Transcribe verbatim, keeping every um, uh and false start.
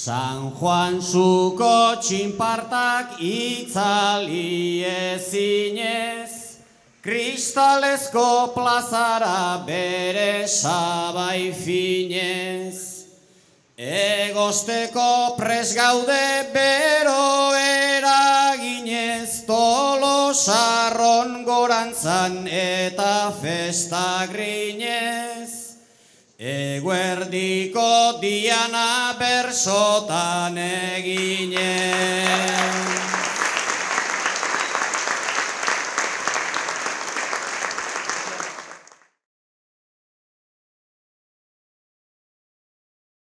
San Juan zuko txinpartak itzali ezinez, kristalezko plazara bere sabai finez. Egosteko pres gaude bero eraginez, Tolosarron gorantzan eta festa grinez. Eguerdiko diana bersotan eginez.